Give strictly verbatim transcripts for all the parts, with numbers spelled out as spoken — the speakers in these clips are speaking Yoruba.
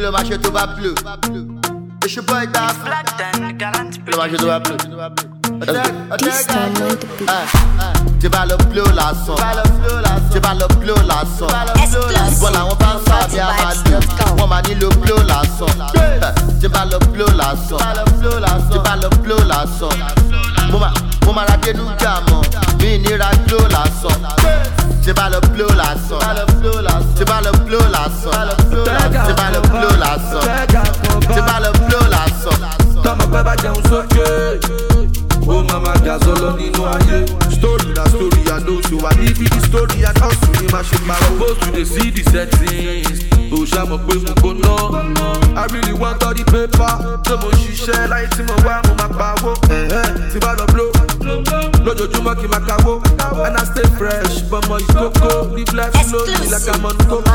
le marché tout va bleu. Et je boy d'Af. Le marché tout va bleu. This time on the beat. Tu vas le bleu la son. Tu vas le bleu la son. Voilà on pense à bien mal. Moi m'a dit le bleu la son. Tu vas le bleu la son. Tu vas le bleu la son. Moi m'a raté nous gamin. Mini la bleu la son. Tu vas le bleu la son. Tu vas le bleu la son. Tu vas le bleu la son. Tu vas le bleu la son. Tama baba jẹun sókè. Oh mama gazolo nínú ayé. Story na story I know so I live the story and hustle ni ma ṣe parọ́. Supposed to dey see the settings. O ṣàmọ̀ pé mo gbóná. I really want all the paper. Tó mo ṣiṣẹ́ láyé tí mo wá mo máa pawó. Tí bá lọ blow. Lójoojúmọ́ kí n máa kawó. And I stay fresh bọ́mọ ìkókó. Live life slowly like I'm on coco.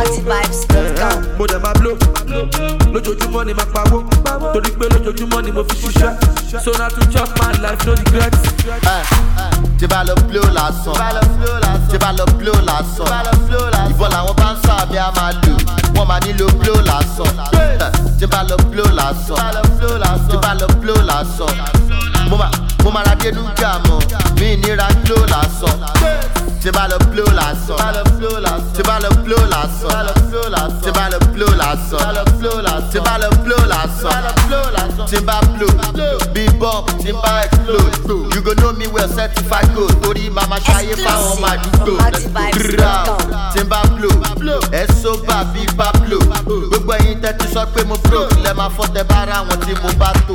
Mo dẹ̀ máa blow. Lójoojúmọ́ ni máa pawó. Torí pé lójoojúmọ́ ni mo fi ṣiṣẹ́. So now to chop my life no regrets. Tu vas le bleu la son. Tu vas le bleu la son. Ìbọn làwọn bá ń sá bí a máa lù. Wọ́n máa ní le bleu la son. Tu vas le bleu la son. Tu vas le bleu la son. Mo máa ra dénú gàmọ̀. Mi nira bleu la son. Tu vas le bleu la son. Tu vas le bleu la son. Tu vas le bleu la son. Tu vas le bleu la son. Timba blue, B-bomb, Timba explode. You go know me well, certified gold. Tori mama shaye fa on my dudo. Timba blue, eso ba bi Pablo. Gbogbo ẹ̀yin tẹ́ ti sọ pé mo broke. Lẹ máa fọ́ tẹ bá ra wọn tí mo bá tó.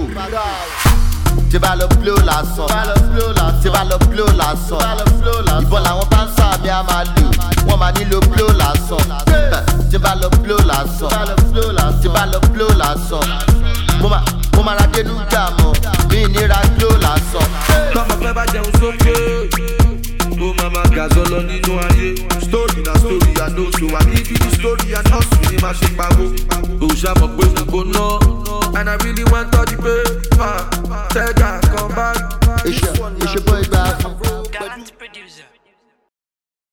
Timba le bleu la son. Timba le bleu la son. Ìbọn làwọn bá ń sá mi a máa lù. Wọ́n máa ní le bleu la son. Timba le bleu la son. Timba le bleu la son. Mo máa ra dénú gàmọ̀, mi nira gló lásán. Tọ́mọ fẹ́ bá jẹun sókè. Ó mama gazolo nínú ayé. Story na story I know so I live the story and hustle ni ma ṣe pawó. O ṣàmọ̀ pé mo gbóná. And I really want all the pay.